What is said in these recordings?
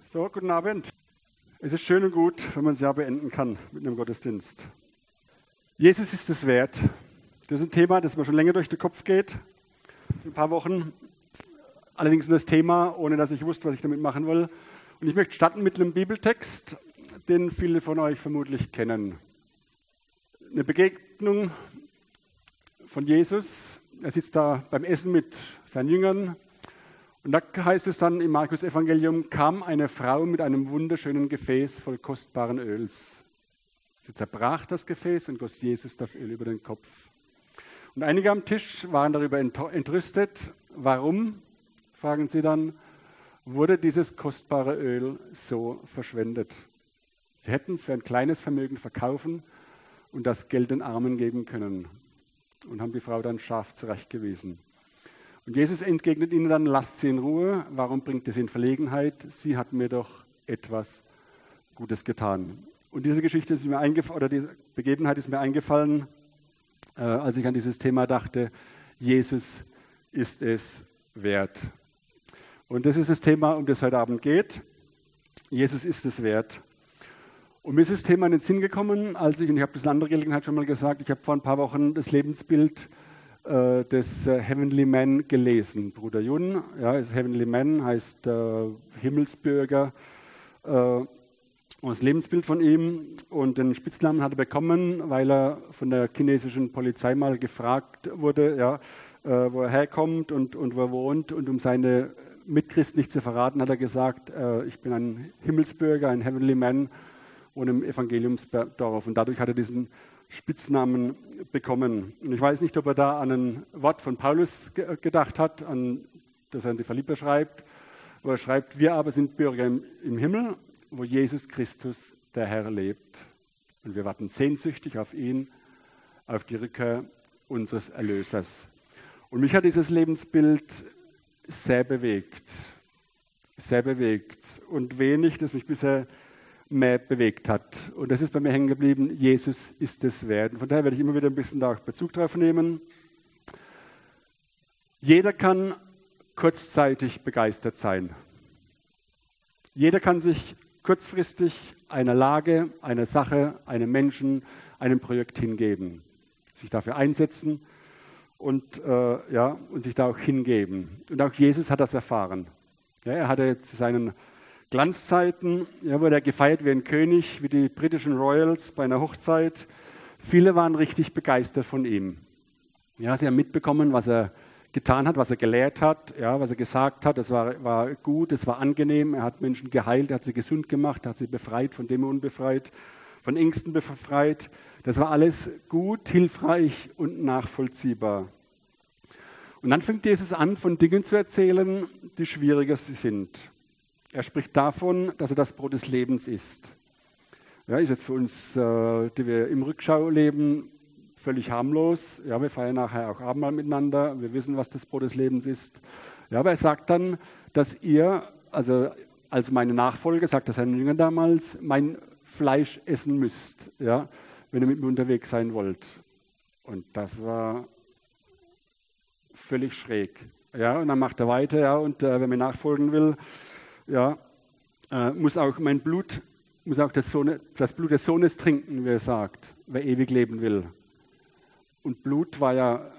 So, guten Abend. Es ist schön und gut, wenn man das Jahr beenden kann mit einem Gottesdienst. Jesus ist es wert. Das ist ein Thema, das mir schon länger durch den Kopf geht. Ein paar Wochen. Allerdings nur das Thema, ohne dass ich wusste, was ich damit machen will. Und ich möchte starten mit einem Bibeltext, den viele von euch vermutlich kennen. Eine Begegnung von Jesus. Er sitzt da beim Essen mit seinen Jüngern. Und da heißt es dann im Markus-Evangelium, kam eine Frau mit einem wunderschönen Gefäß voll kostbaren Öls. Sie zerbrach das Gefäß und goss Jesus das Öl über den Kopf. Und einige am Tisch waren darüber entrüstet. Warum, fragen sie dann, wurde dieses kostbare Öl so verschwendet? Sie hätten es für ein kleines Vermögen verkaufen und das Geld den Armen geben können. Und haben die Frau dann scharf zurechtgewiesen. Und Jesus entgegnet ihnen dann, lasst sie in Ruhe, warum bringt es in Verlegenheit? Sie hat mir doch etwas Gutes getan. Und diese Geschichte ist mir oder diese Begebenheit ist mir eingefallen, als ich an dieses Thema dachte, Jesus ist es wert. Und das ist das Thema, um das heute Abend geht. Jesus ist es wert. Und mir ist das Thema in den Sinn gekommen, und ich habe das in anderer Gelegenheit schon mal gesagt, ich habe vor ein paar Wochen das Lebensbild des Heavenly Man gelesen. Bruder Jun, ja, Heavenly Man heißt Himmelsbürger. Und das Lebensbild von ihm und den Spitznamen hat er bekommen, weil er von der chinesischen Polizei mal gefragt wurde, ja, wo er herkommt und wo er wohnt. Und um seine Mitchristen nicht zu verraten, hat er gesagt, ich bin ein Himmelsbürger, ein Heavenly Man, wohne im Evangeliumsdorf. Und dadurch hat er diesen Spitznamen bekommen. Und ich weiß nicht, ob er da an ein Wort von Paulus gedacht hat, das er an die Philipper schreibt, wo er schreibt, wir aber sind Bürger im Himmel, wo Jesus Christus, der Herr, lebt. Und wir warten sehnsüchtig auf ihn, auf die Rückkehr unseres Erlösers. Und mich hat dieses Lebensbild sehr bewegt. Sehr bewegt. Und wenig, das mich bisher mehr bewegt hat. Und das ist bei mir hängen geblieben, Jesus ist es wert. Und von daher werde ich immer wieder ein bisschen da auch Bezug drauf nehmen. Jeder kann kurzzeitig begeistert sein. Jeder kann sich kurzfristig einer Lage, einer Sache, einem Menschen, einem Projekt hingeben. Sich dafür einsetzen und sich da auch hingeben. Und auch Jesus hat das erfahren. Ja, er hatte zu seinen Glanzzeiten, ja, wurde er gefeiert wie ein König, wie die britischen Royals bei einer Hochzeit. Viele waren richtig begeistert von ihm. Ja, sie haben mitbekommen, was er getan hat, was er gelehrt hat, ja, was er gesagt hat. Das war gut, es war angenehm. Er hat Menschen geheilt, er hat sie gesund gemacht, er hat sie befreit, von Dämonen befreit, von Ängsten befreit. Das war alles gut, hilfreich und nachvollziehbar. Und dann fängt Jesus an, von Dingen zu erzählen, die schwieriger sind. Er spricht davon, dass er das Brot des Lebens ist. Ja, ist jetzt für uns, die wir im Rückschau leben, völlig harmlos. Ja, wir feiern nachher auch Abendmahl miteinander. Wir wissen, was das Brot des Lebens ist. Ja, aber er sagt dann, dass ihr, also als meine Nachfolger, sagt er seinen Jüngern damals, mein Fleisch essen müsst, ja, wenn ihr mit mir unterwegs sein wollt. Und das war völlig schräg. Ja, und dann macht er weiter, ja, und wer mir nachfolgen will, ja, muss auch mein Blut, muss auch das Blut des Sohnes trinken, wie er sagt, wer ewig leben will. Und Blut war ja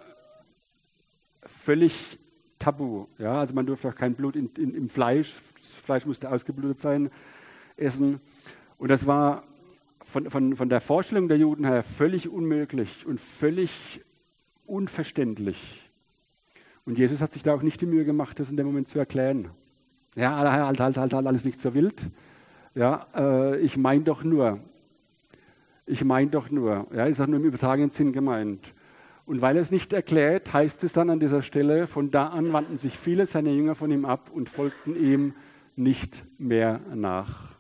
völlig tabu. Ja, also man durfte auch kein Blut im Fleisch, das Fleisch musste ausgeblutet sein, essen. Und das war von der Vorstellung der Juden her völlig unmöglich und völlig unverständlich. Und Jesus hat sich da auch nicht die Mühe gemacht, das in dem Moment zu erklären. Ja, halt, alles nicht so wild. Ja, ich meine doch nur. Ja, ist auch nur im übertragenen Sinn gemeint. Und weil er es nicht erklärt, heißt es dann an dieser Stelle, von da an wandten sich viele seiner Jünger von ihm ab und folgten ihm nicht mehr nach.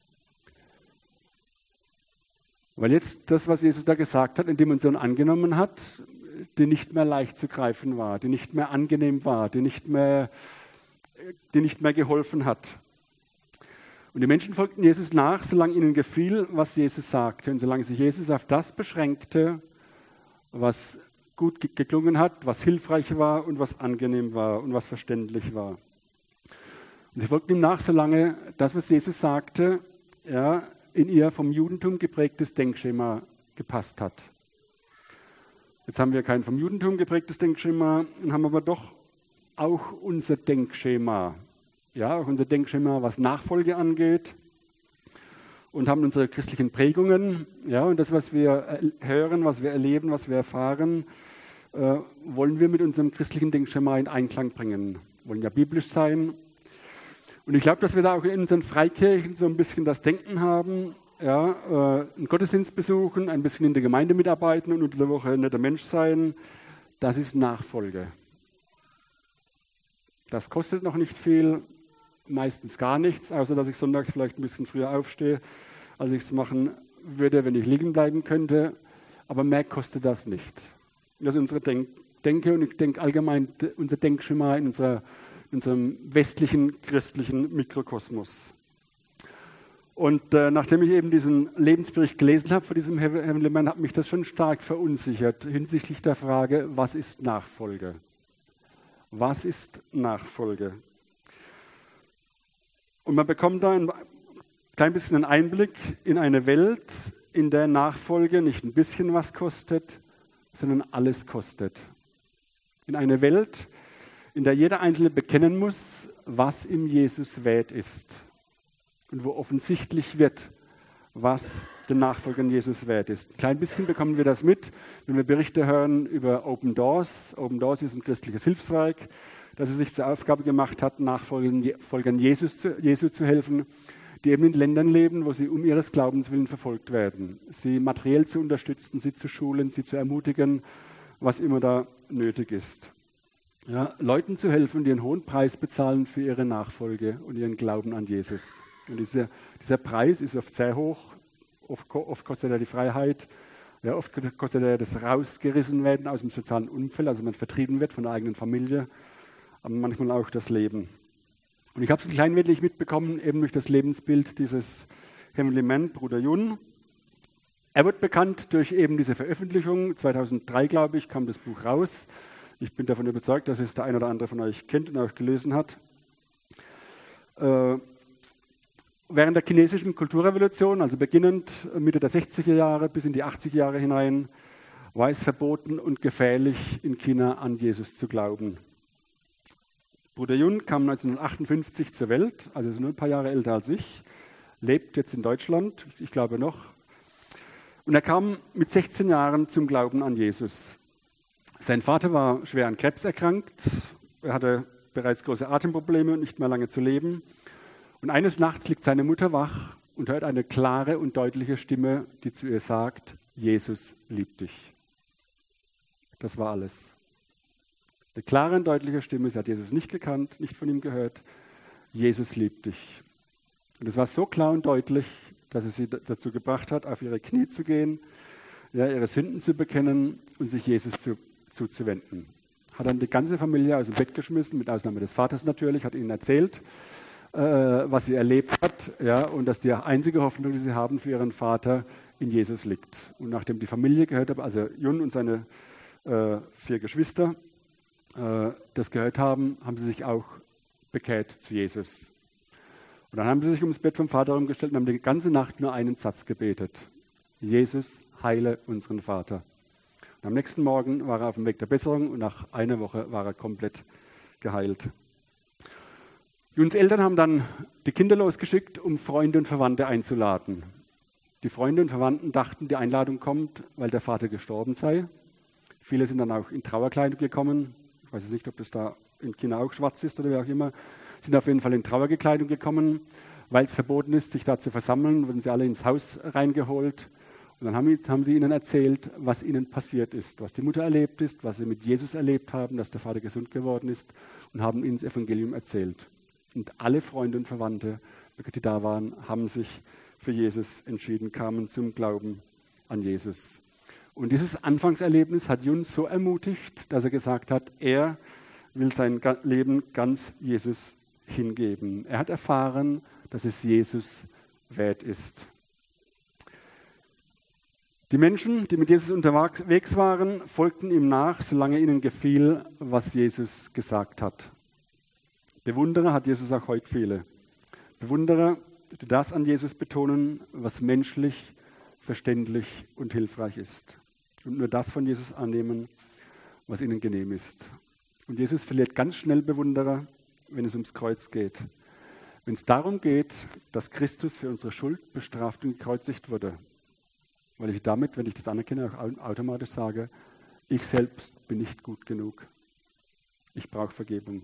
Weil jetzt das, was Jesus da gesagt hat, in Dimension angenommen hat, die nicht mehr leicht zu greifen war, die nicht mehr angenehm war, die nicht mehr geholfen hat. Und die Menschen folgten Jesus nach, solange ihnen gefiel, was Jesus sagte. Und solange sich Jesus auf das beschränkte, was gut geklungen hat, was hilfreich war und was angenehm war und was verständlich war. Und sie folgten ihm nach, solange das, was Jesus sagte, ja, in ihr vom Judentum geprägtes Denkschema gepasst hat. Jetzt haben wir kein vom Judentum geprägtes Denkschema und haben aber doch auch unser Denkschema. Ja, auch unser Denkschema, was Nachfolge angeht. Und haben unsere christlichen Prägungen. Ja, und das, was wir hören, was wir erleben, was wir erfahren, wollen wir mit unserem christlichen Denkschema in Einklang bringen. Wir wollen ja biblisch sein. Und ich glaube, dass wir da auch in unseren Freikirchen so ein bisschen das Denken haben, ja, einen Gottesdienst besuchen, ein bisschen in der Gemeinde mitarbeiten und unter der Woche ein netter Mensch sein. Das ist Nachfolge. Das kostet noch nicht viel, meistens gar nichts, außer dass ich sonntags vielleicht ein bisschen früher aufstehe, als ich es machen würde, wenn ich liegen bleiben könnte. Aber mehr kostet das nicht. Das ist unsere Denke und ich denke allgemein unser Denkschema in unserem westlichen christlichen Mikrokosmos. Und nachdem ich eben diesen Lebensbericht gelesen habe von diesem Heavenly Man, hat mich das schon stark verunsichert hinsichtlich der Frage, was ist Nachfolge? Was ist Nachfolge? Und man bekommt da ein klein bisschen einen Einblick in eine Welt, in der Nachfolge nicht ein bisschen was kostet, sondern alles kostet. In eine Welt, in der jeder Einzelne bekennen muss, was ihm Jesus wert ist. Und wo offensichtlich wird, was den Nachfolgern Jesus wert ist. Ein klein bisschen bekommen wir das mit, wenn wir Berichte hören über Open Doors. Open Doors ist ein christliches Hilfswerk, das es sich zur Aufgabe gemacht hat, Nachfolgern Jesu zu helfen, die eben in Ländern leben, wo sie um ihres Glaubens willen verfolgt werden. Sie materiell zu unterstützen, sie zu schulen, sie zu ermutigen, was immer da nötig ist. Ja, Leuten zu helfen, die einen hohen Preis bezahlen für ihre Nachfolge und ihren Glauben an Jesus. Und dieser Preis ist oft sehr hoch, oft kostet er die Freiheit, ja, oft kostet er das Rausgerissenwerden aus dem sozialen Umfeld, also man vertrieben wird von der eigenen Familie, aber manchmal auch das Leben. Und ich habe es ein klein wenig mitbekommen, eben durch das Lebensbild dieses Heavenly Man, Bruder Yun. Er wird bekannt durch eben diese Veröffentlichung. 2003, glaube ich, kam das Buch raus. Ich bin davon überzeugt, dass es der ein oder andere von euch kennt und auch gelesen hat. Während der chinesischen Kulturrevolution, also beginnend Mitte der 60er Jahre bis in die 80er Jahre hinein, war es verboten und gefährlich, in China an Jesus zu glauben. Bruder Yun kam 1958 zur Welt, also ist nur ein paar Jahre älter als ich, lebt jetzt in Deutschland, ich glaube noch. Und er kam mit 16 Jahren zum Glauben an Jesus. Sein Vater war schwer an Krebs erkrankt, er hatte bereits große Atemprobleme und nicht mehr lange zu leben. Und eines Nachts liegt seine Mutter wach und hört eine klare und deutliche Stimme, die zu ihr sagt, Jesus liebt dich. Das war alles. Eine klare und deutliche Stimme, sie hat Jesus nicht gekannt, nicht von ihm gehört. Jesus liebt dich. Und es war so klar und deutlich, dass es sie dazu gebracht hat, auf ihre Knie zu gehen, ja, ihre Sünden zu bekennen und sich Jesus zuzuwenden. Hat dann die ganze Familie aus dem Bett geschmissen, mit Ausnahme des Vaters natürlich, hat ihnen erzählt, was sie erlebt hat, ja, und dass die einzige Hoffnung, die sie haben für ihren Vater, in Jesus liegt. Und nachdem die Familie gehört hat, also Yun und seine 4 Geschwister, das gehört haben, haben sie sich auch bekehrt zu Jesus. Und dann haben sie sich ums Bett vom Vater umgestellt und haben die ganze Nacht nur einen Satz gebetet. Jesus, heile unseren Vater. Und am nächsten Morgen war er auf dem Weg der Besserung und nach einer Woche war er komplett geheilt. Yuns Eltern haben dann die Kinder losgeschickt, um Freunde und Verwandte einzuladen. Die Freunde und Verwandten dachten, die Einladung kommt, weil der Vater gestorben sei. Viele sind dann auch in Trauerkleidung gekommen. Ich weiß nicht, ob das da in China auch schwarz ist oder wie auch immer. Sind auf jeden Fall in Trauerkleidung gekommen, weil es verboten ist, sich da zu versammeln. Wurden sie alle ins Haus reingeholt. Und dann haben sie ihnen erzählt, was ihnen passiert ist, was die Mutter erlebt ist, was sie mit Jesus erlebt haben, dass der Vater gesund geworden ist und haben ihnen das Evangelium erzählt. Und alle Freunde und Verwandte, die da waren, haben sich für Jesus entschieden, kamen zum Glauben an Jesus. Und dieses Anfangserlebnis hat Yun so ermutigt, dass er gesagt hat, er will sein Leben ganz Jesus hingeben. Er hat erfahren, dass es Jesus wert ist. Die Menschen, die mit Jesus unterwegs waren, folgten ihm nach, solange ihnen gefiel, was Jesus gesagt hat. Bewunderer hat Jesus auch heute viele. Bewunderer, die das an Jesus betonen, was menschlich, verständlich und hilfreich ist. Und nur das von Jesus annehmen, was ihnen genehm ist. Und Jesus verliert ganz schnell Bewunderer, wenn es ums Kreuz geht. Wenn es darum geht, dass Christus für unsere Schuld bestraft und gekreuzigt wurde. Weil ich damit, wenn ich das anerkenne, auch automatisch sage, ich selbst bin nicht gut genug. Ich brauche Vergebung.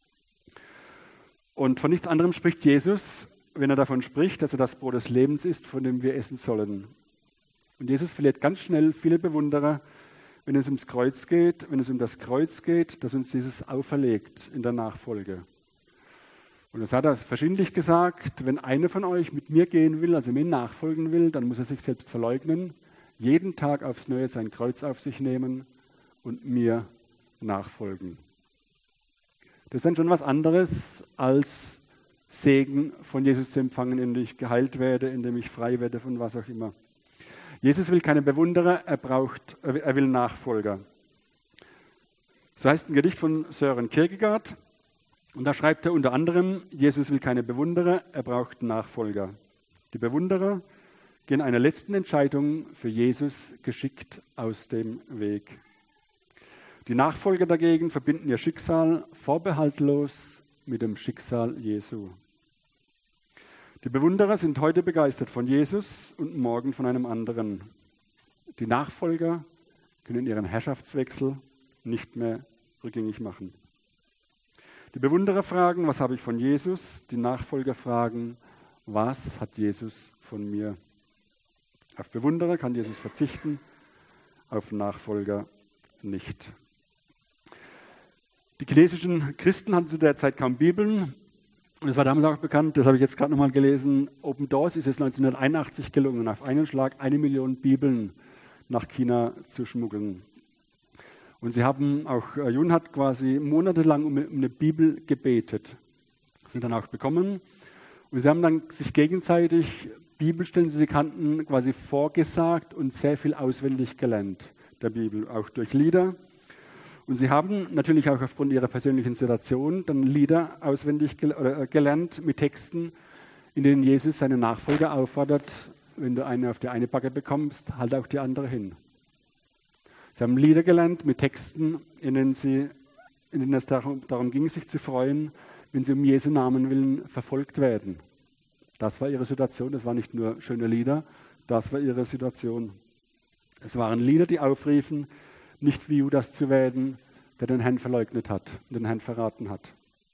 Und von nichts anderem spricht Jesus, wenn er davon spricht, dass er das Brot des Lebens ist, von dem wir essen sollen. Und Jesus verliert ganz schnell viele Bewunderer, wenn es ums Kreuz geht, wenn es um das Kreuz geht, das uns Jesus auferlegt in der Nachfolge. Und das hat er verschiedentlich gesagt, wenn einer von euch mit mir gehen will, also mir nachfolgen will, dann muss er sich selbst verleugnen, jeden Tag aufs Neue sein Kreuz auf sich nehmen und mir nachfolgen. Das ist dann schon was anderes, als Segen von Jesus zu empfangen, indem ich geheilt werde, indem ich frei werde von was auch immer. Jesus will keine Bewunderer, er will Nachfolger. So heißt ein Gedicht von Søren Kierkegaard. Und da schreibt er unter anderem, Jesus will keine Bewunderer, er braucht Nachfolger. Die Bewunderer gehen einer letzten Entscheidung für Jesus geschickt aus dem Weg. Die Nachfolger dagegen verbinden ihr Schicksal vorbehaltlos mit dem Schicksal Jesu. Die Bewunderer sind heute begeistert von Jesus und morgen von einem anderen. Die Nachfolger können ihren Herrschaftswechsel nicht mehr rückgängig machen. Die Bewunderer fragen, was habe ich von Jesus? Die Nachfolger fragen, was hat Jesus von mir? Auf Bewunderer kann Jesus verzichten, auf Nachfolger nicht. Die chinesischen Christen hatten zu der Zeit kaum Bibeln. Und es war damals auch bekannt, das habe ich jetzt gerade nochmal gelesen, Open Doors ist es 1981 gelungen, auf einen Schlag 1 Million Bibeln nach China zu schmuggeln. Und sie haben auch, Jun hat quasi monatelang um eine Bibel gebetet, sind dann auch bekommen. Und sie haben dann sich gegenseitig Bibelstellen, die sie kannten, quasi vorgesagt und sehr viel auswendig gelernt, der Bibel, auch durch Lieder. Und sie haben natürlich auch aufgrund ihrer persönlichen Situation dann Lieder auswendig gelernt mit Texten, in denen Jesus seine Nachfolger auffordert, wenn du eine auf die eine Backe bekommst, halt auch die andere hin. Sie haben Lieder gelernt mit Texten, in denen es darum ging, sich zu freuen, wenn sie um Jesu Namen willen verfolgt werden. Das war ihre Situation, das waren nicht nur schöne Lieder, das war ihre Situation. Es waren Lieder, die aufriefen, nicht wie Judas zu werden, der den Herrn verleugnet hat und den Herrn verraten hat.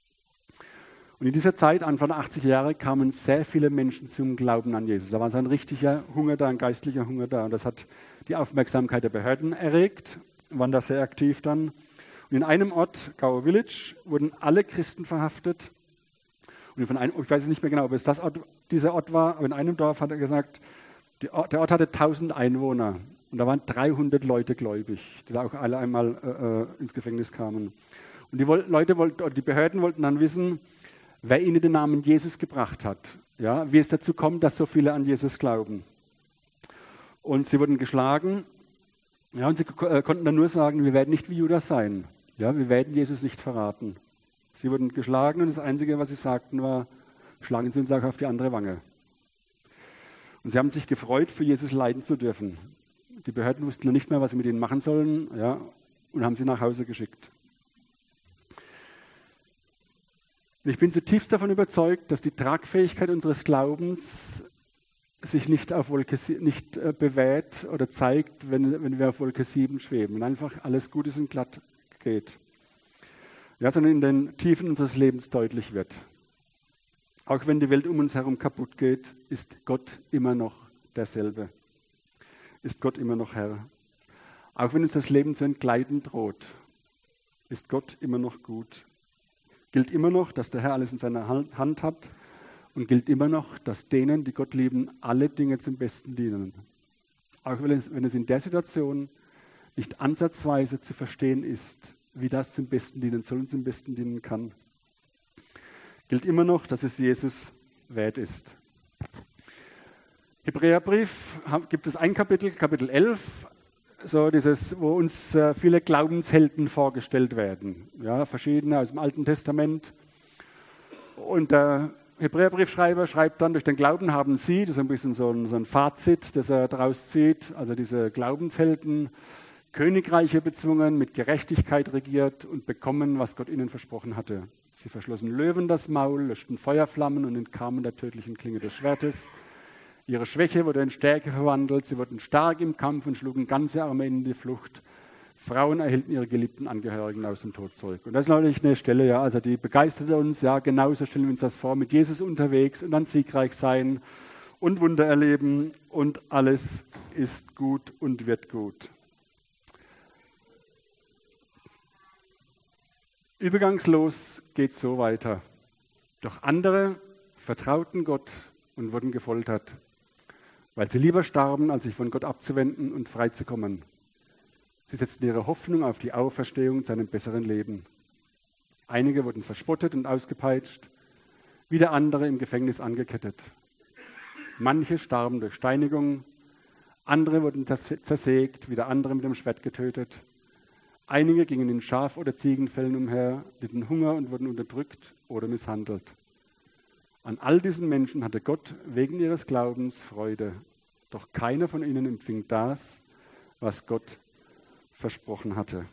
Und in dieser Zeit, Anfang der 80er Jahre, kamen sehr viele Menschen zum Glauben an Jesus. Da war so ein richtiger Hunger da, ein geistlicher Hunger da. Und das hat die Aufmerksamkeit der Behörden erregt, waren da sehr aktiv dann. Und in einem Ort, Gao Village, wurden alle Christen verhaftet. Und ich weiß nicht mehr genau, ob es dieser Ort war, aber in einem Dorf hat er gesagt, der Ort hatte 1000 Einwohner. Und da waren 300 Leute gläubig, die da auch alle einmal ins Gefängnis kamen. Und die Behörden wollten dann wissen, wer ihnen den Namen Jesus gebracht hat. Ja, wie es dazu kommt, dass so viele an Jesus glauben. Und sie wurden geschlagen. Ja, und sie konnten dann nur sagen, wir werden nicht wie Judas sein. Ja, wir werden Jesus nicht verraten. Sie wurden geschlagen und das Einzige, was sie sagten, war, schlagen Sie uns auch auf die andere Wange. Und sie haben sich gefreut, für Jesus leiden zu dürfen. Die Behörden wussten noch nicht mehr, was sie mit ihnen machen sollen, ja, und haben sie nach Hause geschickt. Und ich bin zutiefst davon überzeugt, dass die Tragfähigkeit unseres Glaubens sich nicht bewährt oder zeigt, wenn wir auf Wolke 7 schweben und einfach alles gut ist und glatt geht. Ja, sondern in den Tiefen unseres Lebens deutlich wird. Auch wenn die Welt um uns herum kaputt geht, ist Gott immer noch derselbe. Ist Gott immer noch Herr. Auch wenn uns das Leben zu entgleiten droht, ist Gott immer noch gut. Gilt immer noch, dass der Herr alles in seiner Hand hat und gilt immer noch, dass denen, die Gott lieben, alle Dinge zum Besten dienen. Auch wenn es in der Situation nicht ansatzweise zu verstehen ist, wie das zum Besten dienen soll und zum Besten dienen kann. Gilt immer noch, dass es Jesus wert ist. Hebräerbrief gibt es ein Kapitel, Kapitel 11, so dieses, wo uns viele Glaubenshelden vorgestellt werden. Ja, verschiedene aus dem Alten Testament. Und der Hebräerbriefschreiber schreibt dann, durch den Glauben haben sie, das ist ein bisschen so ein Fazit, das er daraus zieht, also diese Glaubenshelden, Königreiche bezwungen, mit Gerechtigkeit regiert und bekommen, was Gott ihnen versprochen hatte. Sie verschlossen Löwen das Maul, löschten Feuerflammen und entkamen der tödlichen Klinge des Schwertes. Ihre Schwäche wurde in Stärke verwandelt, sie wurden stark im Kampf und schlugen ganze Armeen in die Flucht. Frauen erhielten ihre geliebten Angehörigen aus dem Tod zurück. Und das ist natürlich eine Stelle, ja, also die begeistert uns, ja, genauso stellen wir uns das vor, mit Jesus unterwegs und dann siegreich sein und Wunder erleben und alles ist gut und wird gut. Übergangslos geht es so weiter. Doch andere vertrauten Gott und wurden gefoltert, weil sie lieber starben, als sich von Gott abzuwenden und freizukommen. Sie setzten ihre Hoffnung auf die Auferstehung zu einem besseren Leben. Einige wurden verspottet und ausgepeitscht, wieder andere im Gefängnis angekettet. Manche starben durch Steinigung, andere wurden zersägt, wieder andere mit dem Schwert getötet. Einige gingen in Schaf- oder Ziegenfällen umher, litten Hunger und wurden unterdrückt oder misshandelt. An all diesen Menschen hatte Gott wegen ihres Glaubens Freude, doch keiner von ihnen empfing das, was Gott versprochen hatte.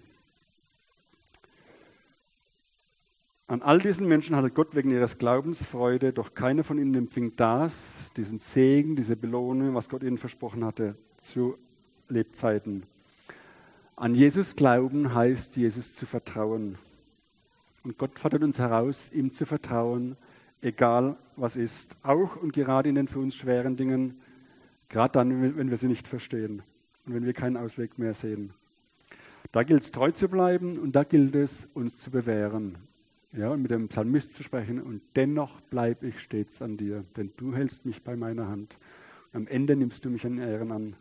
An all diesen Menschen hatte Gott wegen ihres Glaubens Freude, doch keiner von ihnen empfing das, diesen Segen, diese Belohnung, was Gott ihnen versprochen hatte, zu Lebzeiten. An Jesus glauben heißt, Jesus zu vertrauen. Und Gott fordert uns heraus, ihm zu vertrauen, egal was ist, auch und gerade in den für uns schweren Dingen, gerade dann, wenn wir sie nicht verstehen und wenn wir keinen Ausweg mehr sehen. Da gilt es, treu zu bleiben und da gilt es, uns zu bewähren. Ja, und mit dem Psalmist zu sprechen, und dennoch bleibe ich stets an dir, denn du hältst mich bei meiner Hand. Und am Ende nimmst du mich in Ehren an.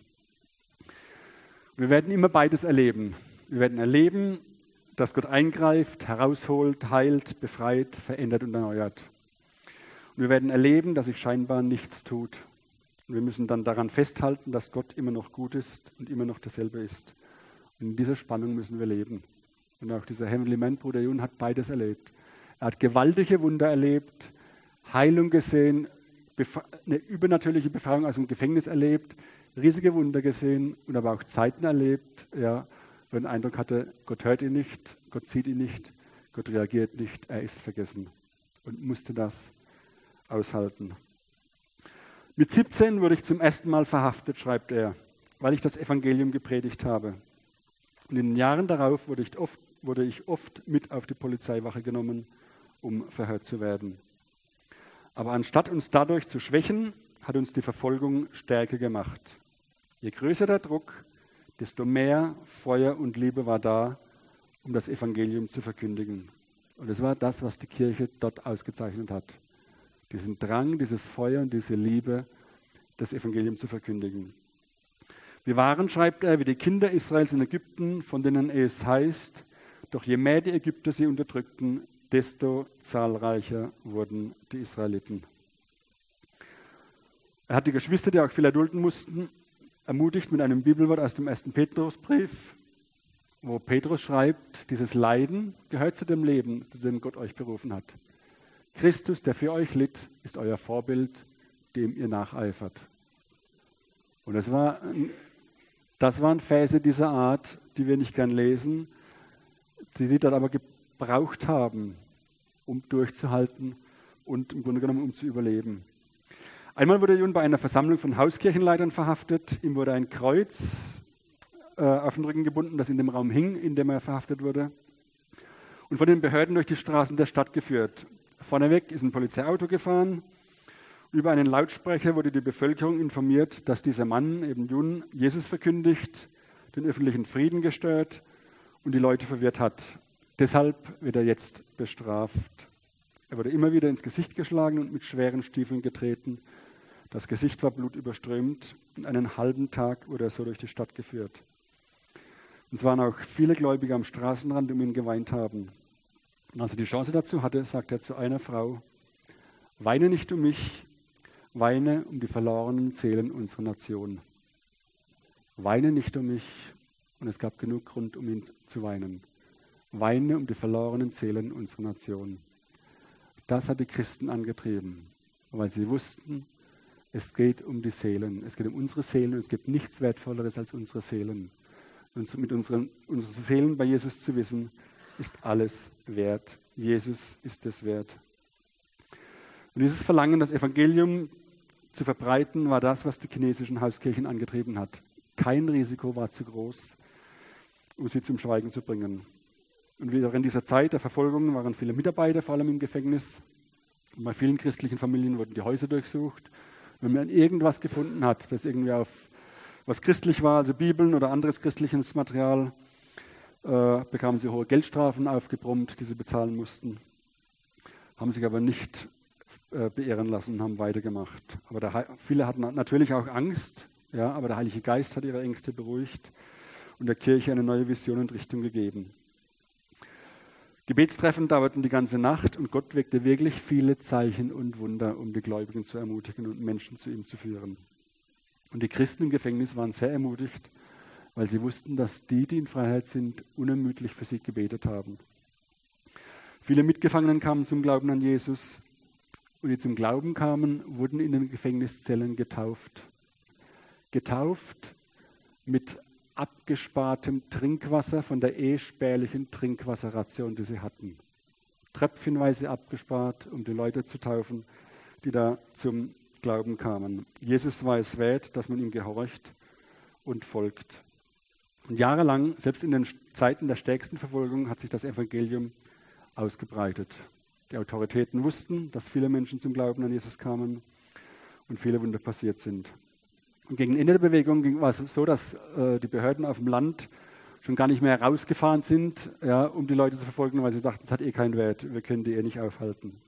Und wir werden immer beides erleben. Wir werden erleben, dass Gott eingreift, herausholt, heilt, befreit, verändert und erneuert. Und wir werden erleben, dass sich scheinbar nichts tut. Und wir müssen dann daran festhalten, dass Gott immer noch gut ist und immer noch dasselbe ist. Und in dieser Spannung müssen wir leben. Und auch dieser Heavenly Man, Bruder Jun, hat beides erlebt. Er hat gewaltige Wunder erlebt, Heilung gesehen, eine übernatürliche Befreiung aus dem Gefängnis erlebt, riesige Wunder gesehen und aber auch Zeiten erlebt, ja, wo er den Eindruck hatte, Gott hört ihn nicht, Gott sieht ihn nicht, Gott reagiert nicht, er ist vergessen und musste das aushalten. Mit 17 wurde ich zum ersten Mal verhaftet, schreibt er, weil ich das Evangelium gepredigt habe. Und in den Jahren darauf wurde ich oft mit auf die Polizeiwache genommen, um verhört zu werden. Aber anstatt uns dadurch zu schwächen, hat uns die Verfolgung stärker gemacht. Je größer der Druck, desto mehr Feuer und Liebe war da, um das Evangelium zu verkündigen. Und es war das, was die Kirche dort ausgezeichnet hat. Diesen Drang, dieses Feuer und diese Liebe, das Evangelium zu verkündigen. Wir waren, schreibt er, wie die Kinder Israels in Ägypten, von denen es heißt, doch je mehr die Ägypter sie unterdrückten, desto zahlreicher wurden die Israeliten. Er hat die Geschwister, die auch viel erdulden mussten, ermutigt mit einem Bibelwort aus dem 1. Petrusbrief, wo Petrus schreibt, dieses Leiden gehört zu dem Leben, zu dem Gott euch berufen hat. Christus, der für euch litt, ist euer Vorbild, dem ihr nacheifert. Und das waren Verse dieser Art, die wir nicht gern lesen, die sie dann aber gebraucht haben, um durchzuhalten und im Grunde genommen um zu überleben. Einmal wurde Jun bei einer Versammlung von Hauskirchenleitern verhaftet. Ihm wurde ein Kreuz auf den Rücken gebunden, das in dem Raum hing, in dem er verhaftet wurde, und von den Behörden durch die Straßen der Stadt geführt. Vorneweg ist ein Polizeiauto gefahren. Über einen Lautsprecher wurde die Bevölkerung informiert, dass dieser Mann, eben Jun, Jesus verkündigt, den öffentlichen Frieden gestört und die Leute verwirrt hat. Deshalb wird er jetzt bestraft. Er wurde immer wieder ins Gesicht geschlagen und mit schweren Stiefeln getreten. Das Gesicht war blutüberströmt und einen halben Tag wurde er so durch die Stadt geführt. Und es waren auch viele Gläubige am Straßenrand, die um ihn geweint haben. Und als er die Chance dazu hatte, sagte er zu einer Frau, weine nicht um mich, weine um die verlorenen Seelen unserer Nation. Weine nicht um mich, und es gab genug Grund, um ihn zu weinen. Weine um die verlorenen Seelen unserer Nation. Das hat die Christen angetrieben, weil sie wussten, es geht um die Seelen. Es geht um unsere Seelen und es gibt nichts Wertvolleres als unsere Seelen. Und mit unseren Seelen bei Jesus zu wissen, ist alles wert. Jesus ist es wert. Und dieses Verlangen, das Evangelium zu verbreiten, war das, was die chinesischen Hauskirchen angetrieben hat. Kein Risiko war zu groß, um sie zum Schweigen zu bringen. Und während dieser Zeit der Verfolgung waren viele Mitarbeiter, vor allem im Gefängnis. Und bei vielen christlichen Familien wurden die Häuser durchsucht. Wenn man irgendwas gefunden hat, das irgendwie auf was christlich war, also Bibeln oder anderes christliches Material, bekamen sie hohe Geldstrafen aufgebrummt, die sie bezahlen mussten. Haben sich aber nicht beehren lassen, haben weitergemacht. Aber viele hatten natürlich auch Angst, ja, aber der Heilige Geist hat ihre Ängste beruhigt und der Kirche eine neue Vision und Richtung gegeben. Gebetstreffen dauerten die ganze Nacht und Gott wirkte wirklich viele Zeichen und Wunder, um die Gläubigen zu ermutigen und Menschen zu ihm zu führen. Und die Christen im Gefängnis waren sehr ermutigt, weil sie wussten, dass die in Freiheit sind, unermüdlich für sie gebetet haben. Viele Mitgefangenen kamen zum Glauben an Jesus und die zum Glauben kamen, wurden in den Gefängniszellen getauft. Getauft mit abgespartem Trinkwasser von der spärlichen Trinkwasserration, die sie hatten. Tröpfchenweise abgespart, um die Leute zu taufen, die da zum Glauben kamen. Jesus war es wert, dass man ihm gehorcht und folgt. Und jahrelang, selbst in den Zeiten der stärksten Verfolgung, hat sich das Evangelium ausgebreitet. Die Autoritäten wussten, dass viele Menschen zum Glauben an Jesus kamen und viele Wunder passiert sind. Und gegen Ende der Bewegung war es so, dass die Behörden auf dem Land schon gar nicht mehr rausgefahren sind, ja, um die Leute zu verfolgen, weil sie dachten, es hat keinen Wert, wir können die nicht aufhalten.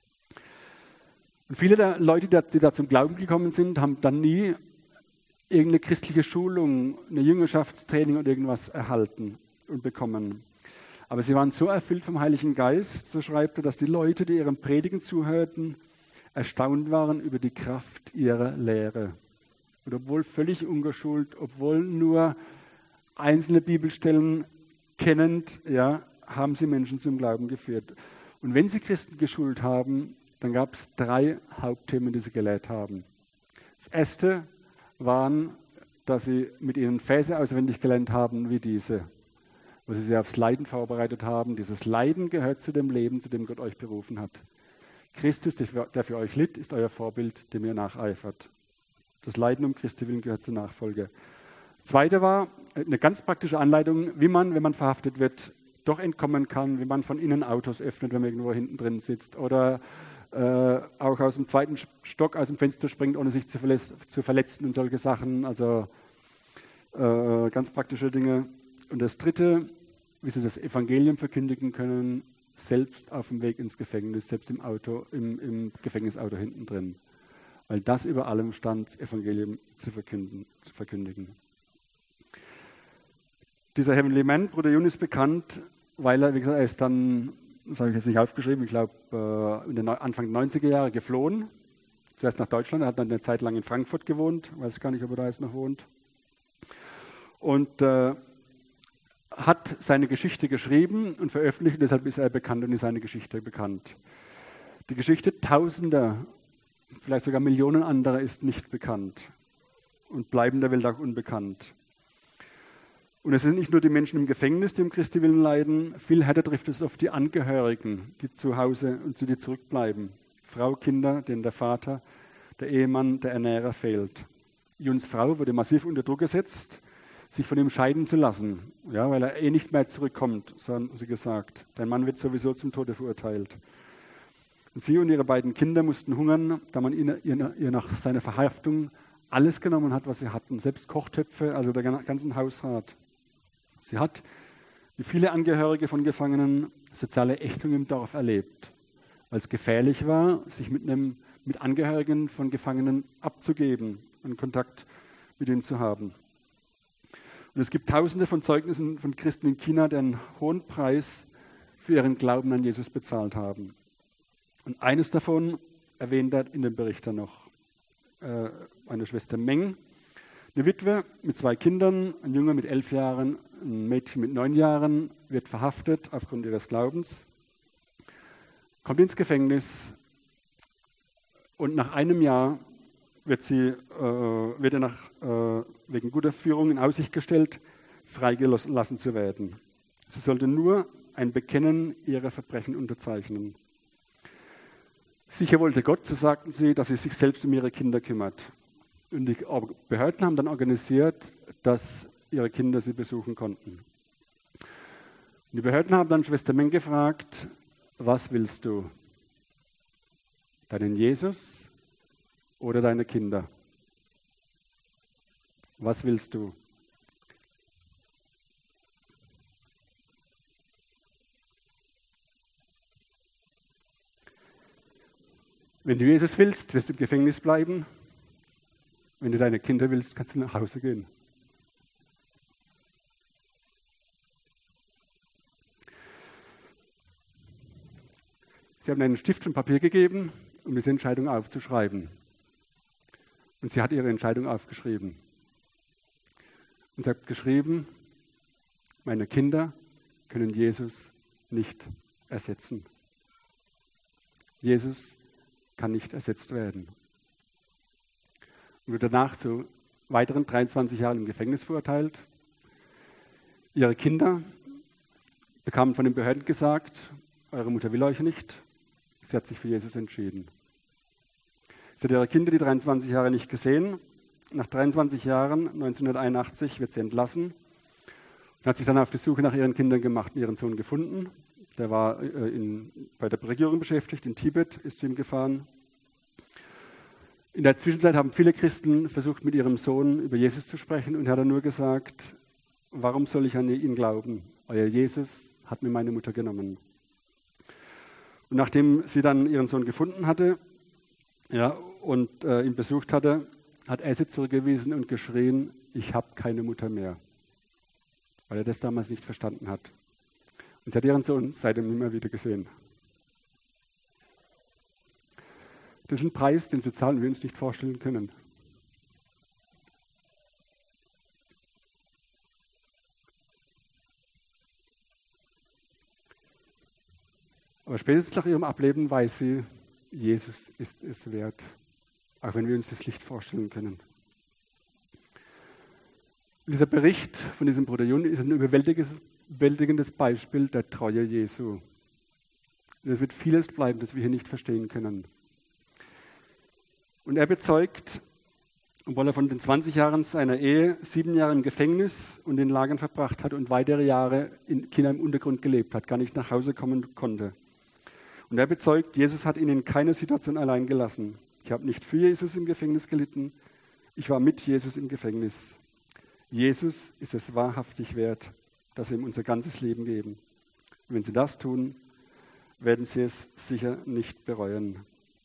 Und viele der Leute, die da zum Glauben gekommen sind, haben dann nie irgendeine christliche Schulung, eine Jüngerschaftstraining oder irgendwas erhalten und bekommen. Aber sie waren so erfüllt vom Heiligen Geist, so schreibt er, dass die Leute, die ihrem Predigen zuhörten, erstaunt waren über die Kraft ihrer Lehre. Und obwohl völlig ungeschult, obwohl nur einzelne Bibelstellen kennend, ja, haben sie Menschen zum Glauben geführt. Und wenn sie Christen geschult haben, dann gab es 3 Hauptthemen, die sie gelehrt haben. Das erste waren, dass sie mit ihnen Verse auswendig gelernt haben wie diese, wo sie aufs Leiden vorbereitet haben. Dieses Leiden gehört zu dem Leben, zu dem Gott euch berufen hat. Christus, der für euch litt, ist euer Vorbild, dem ihr nacheifert. Das Leiden um Christi willen gehört zur Nachfolge. Das zweite war eine ganz praktische Anleitung, wie man, wenn man verhaftet wird, doch entkommen kann, wie man von innen Autos öffnet, wenn man irgendwo hinten drin sitzt oder auch aus dem 2. Stock aus dem Fenster springt, ohne sich zu verletzen und solche Sachen. Also ganz praktische Dinge. Und das dritte, wie sie das Evangelium verkündigen können, selbst auf dem Weg ins Gefängnis, selbst im Auto, im Gefängnisauto hinten drin. Weil das über allem stand, das Evangelium zu verkündigen. Dieser Heavenly Man, Bruder Yun, ist bekannt, weil er, wie gesagt, er ist dann, das habe ich jetzt nicht aufgeschrieben, ich glaube Anfang der 90er Jahre geflohen. Zuerst nach Deutschland, er hat dann eine Zeit lang in Frankfurt gewohnt, weiß gar nicht, ob er da jetzt noch wohnt. Und hat seine Geschichte geschrieben und veröffentlicht, und deshalb ist er bekannt und ist seine Geschichte bekannt. Die Geschichte Tausender, vielleicht sogar Millionen anderer ist nicht bekannt und bleiben der Welt auch unbekannt. Und es sind nicht nur die Menschen im Gefängnis, die um Christi willen leiden, viel härter trifft es auf die Angehörigen, die zu Hause und zu dir zurückbleiben. Frau, Kinder, denen der Vater, der Ehemann, der Ernährer fehlt. Juns Frau wurde massiv unter Druck gesetzt, sich von ihm scheiden zu lassen, ja, weil er nicht mehr zurückkommt, so haben sie gesagt. Dein Mann wird sowieso zum Tode verurteilt. Und sie und ihre beiden Kinder mussten hungern, da man ihr nach seiner Verhaftung alles genommen hat, was sie hatten, selbst Kochtöpfe, also der ganzen Hausrat. Sie hat, wie viele Angehörige von Gefangenen, soziale Ächtung im Dorf erlebt, weil es gefährlich war, sich mit Angehörigen von Gefangenen abzugeben und Kontakt mit ihnen zu haben. Und es gibt Tausende von Zeugnissen von Christen in China, die einen hohen Preis für ihren Glauben an Jesus bezahlt haben. Und eines davon erwähnt er in dem Bericht dann noch. Eine Schwester Meng, eine Witwe mit 2 Kindern, ein Junge mit 11 Jahren, ein Mädchen mit 9 Jahren, wird verhaftet aufgrund ihres Glaubens. kommt ins Gefängnis und nach einem Jahr wird er wegen guter Führung in Aussicht gestellt, freigelassen zu werden. Sie sollte nur ein Bekennen ihrer Verbrechen unterzeichnen. Sicher wollte Gott, so sagten sie, dass sie sich selbst um ihre Kinder kümmert. Und die Behörden haben dann organisiert, dass ihre Kinder sie besuchen konnten. Und die Behörden haben dann Schwester Meng gefragt, was willst du? Deinen Jesus oder deine Kinder? Was willst du? Wenn du Jesus willst, wirst du im Gefängnis bleiben. Wenn du deine Kinder willst, kannst du nach Hause gehen. Sie haben einen Stift und Papier gegeben, um diese Entscheidung aufzuschreiben. Und sie hat ihre Entscheidung aufgeschrieben. Und sie hat geschrieben, meine Kinder können Jesus nicht ersetzen. Jesus kann nicht ersetzt werden. Und wird danach zu weiteren 23 Jahren im Gefängnis verurteilt. Ihre Kinder bekamen von den Behörden gesagt, eure Mutter will euch nicht. Sie hat sich für Jesus entschieden. Sie hat ihre Kinder die 23 Jahre nicht gesehen. Nach 23 Jahren, 1981, wird sie entlassen und hat sich dann auf die Suche nach ihren Kindern gemacht und ihren Sohn gefunden. Der war bei der Regierung beschäftigt, in Tibet ist zu ihm gefahren. In der Zwischenzeit haben viele Christen versucht, mit ihrem Sohn über Jesus zu sprechen und er hat dann nur gesagt, warum soll ich an ihn glauben? Euer Jesus hat mir meine Mutter genommen. Und nachdem sie dann ihren Sohn gefunden hatte und ihn besucht hatte, hat er sie zurückgewiesen und geschrien, ich habe keine Mutter mehr, weil er das damals nicht verstanden hat. Und sie hat ihren Sohn seitdem immer wieder gesehen. Das ist ein Preis, den zu zahlen wir uns nicht vorstellen können. Aber spätestens nach ihrem Ableben weiß sie, Jesus ist es wert, auch wenn wir uns das nicht vorstellen können. Und dieser Bericht von diesem Bruder Jun ist ein überwältigendes Beispiel der Treue Jesu. Und es wird vieles bleiben, das wir hier nicht verstehen können. Und er bezeugt, obwohl er von den 20 Jahren seiner Ehe 7 Jahre im Gefängnis und in Lagern verbracht hat und weitere Jahre in China im Untergrund gelebt hat, gar nicht nach Hause kommen konnte. Und er bezeugt, Jesus hat ihn in keiner Situation allein gelassen. Ich habe nicht für Jesus im Gefängnis gelitten, ich war mit Jesus im Gefängnis. Jesus ist es wahrhaftig wert, dass wir ihm unser ganzes Leben geben. Und wenn Sie das tun, werden Sie es sicher nicht bereuen.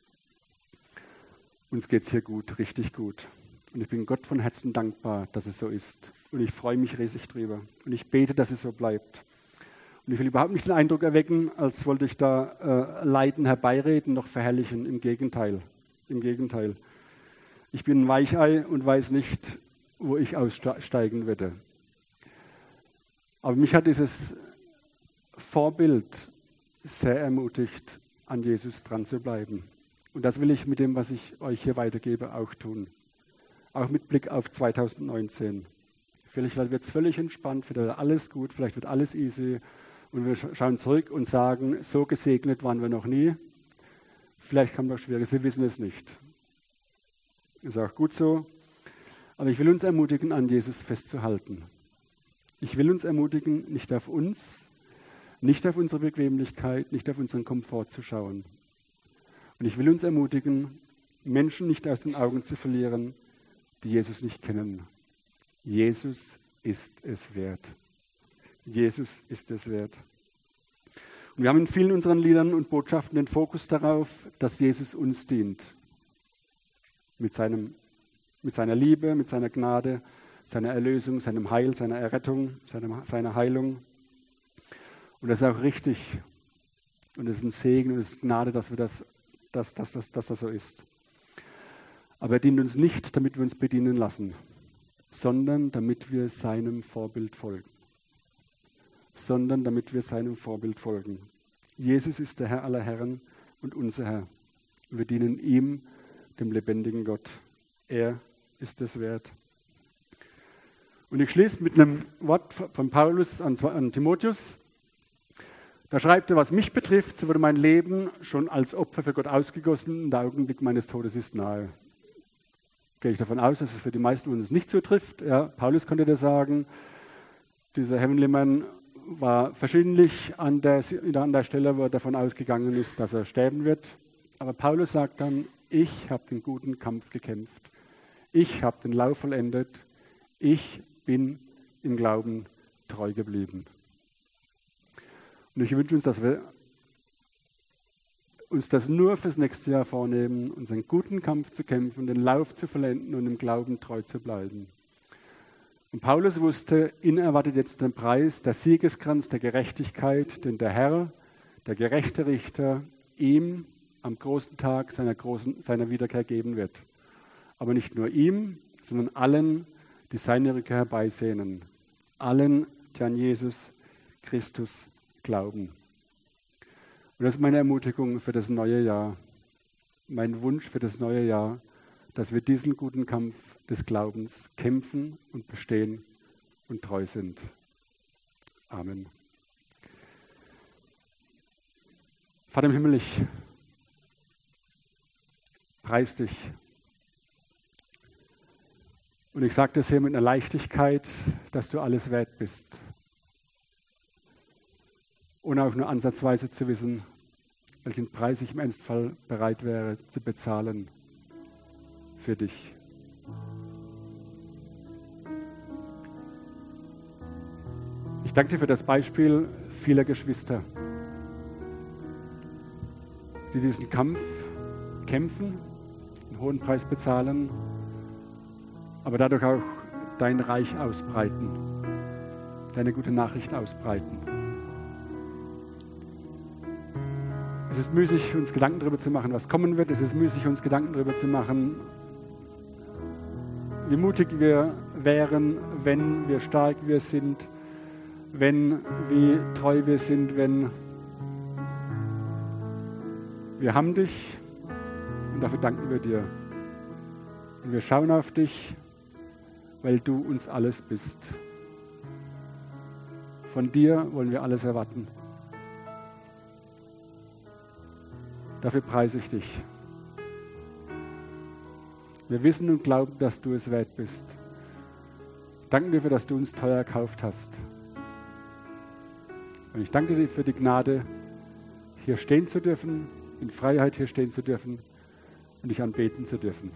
Uns geht es hier gut, richtig gut. Und ich bin Gott von Herzen dankbar, dass es so ist. Und ich freue mich riesig drüber. Und ich bete, dass es so bleibt. Und ich will überhaupt nicht den Eindruck erwecken, als wollte ich da Leiden herbeireden, noch verherrlichen. Im Gegenteil. Im Gegenteil. Ich bin ein Weichei und weiß nicht, wo ich aussteigen werde. Aber mich hat dieses Vorbild sehr ermutigt, an Jesus dran zu bleiben. Und das will ich mit dem, was ich euch hier weitergebe, auch tun. Auch mit Blick auf 2019. Vielleicht wird es völlig entspannt, vielleicht wird alles gut, vielleicht wird alles easy. Und wir schauen zurück und sagen, so gesegnet waren wir noch nie. Vielleicht kommt was Schwieriges, wir wissen es nicht. Ist auch gut so. Aber ich will uns ermutigen, an Jesus festzuhalten. Ich will uns ermutigen, nicht auf uns, nicht auf unsere Bequemlichkeit, nicht auf unseren Komfort zu schauen. Und ich will uns ermutigen, Menschen nicht aus den Augen zu verlieren, die Jesus nicht kennen. Jesus ist es wert. Jesus ist es wert. Und wir haben in vielen unseren Liedern und Botschaften den Fokus darauf, dass Jesus uns dient. Mit seiner Liebe, mit seiner Gnade, seiner Erlösung, seinem Heil, seiner Errettung, seiner Heilung. Und das ist auch richtig. Und es ist ein Segen und es ist Gnade, dass das so ist. Aber er dient uns nicht, damit wir uns bedienen lassen, sondern damit wir seinem Vorbild folgen. Jesus ist der Herr aller Herren und unser Herr. Wir dienen ihm, dem lebendigen Gott. Er ist es wert. Und ich schließe mit einem Wort von Paulus an Timotheus. Da schreibt er, was mich betrifft, so wurde mein Leben schon als Opfer für Gott ausgegossen und der Augenblick meines Todes ist nahe. Gehe ich davon aus, dass es für die meisten uns nicht so trifft. Ja, Paulus konnte das sagen. Dieser Heavenly Man war verschiedentlich an der Stelle, wo er davon ausgegangen ist, dass er sterben wird. Aber Paulus sagt dann, ich habe den guten Kampf gekämpft. Ich habe den Lauf vollendet. Ich bin im Glauben treu geblieben. Und ich wünsche uns, dass wir uns das nur fürs nächste Jahr vornehmen, unseren guten Kampf zu kämpfen, den Lauf zu vollenden und im Glauben treu zu bleiben. Und Paulus wusste, ihn erwartet jetzt den Preis, der Siegeskranz der Gerechtigkeit, den der Herr, der gerechte Richter, ihm am großen Tag seiner Wiederkehr geben wird. Aber nicht nur ihm, sondern allen, die seine Rückkehr herbeisehnen. Allen, die an Jesus Christus glauben. Und das ist meine Ermutigung für das neue Jahr. Mein Wunsch für das neue Jahr, dass wir diesen guten Kampf des Glaubens kämpfen und bestehen und treu sind. Amen. Vater im Himmel, ich preis dich. Und ich sage das hier mit einer Leichtigkeit, dass du alles wert bist. Ohne auch nur ansatzweise zu wissen, welchen Preis ich im Ernstfall bereit wäre zu bezahlen für dich. Ich danke dir für das Beispiel vieler Geschwister, die diesen Kampf kämpfen, einen hohen Preis bezahlen, aber dadurch auch dein Reich ausbreiten, deine gute Nachricht ausbreiten. Es ist müßig, uns Gedanken darüber zu machen, was kommen wird. Es ist müßig, uns Gedanken darüber zu machen, wie mutig wir wären, wenn wir stark wir sind, wie treu wir sind, wenn wir haben dich und dafür danken wir dir. Und wir schauen auf dich, weil du uns alles bist. Von dir wollen wir alles erwarten. Dafür preise ich dich. Wir wissen und glauben, dass du es wert bist. Danke dir, dass du uns teuer erkauft hast. Und ich danke dir für die Gnade, hier stehen zu dürfen, in Freiheit hier stehen zu dürfen und dich anbeten zu dürfen.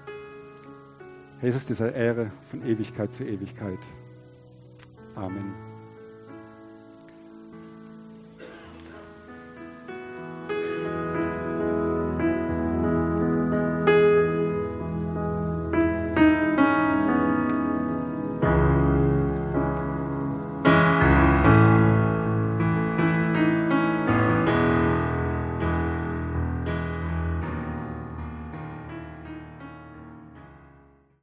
Jesus, dieser Ehre von Ewigkeit zu Ewigkeit. Amen.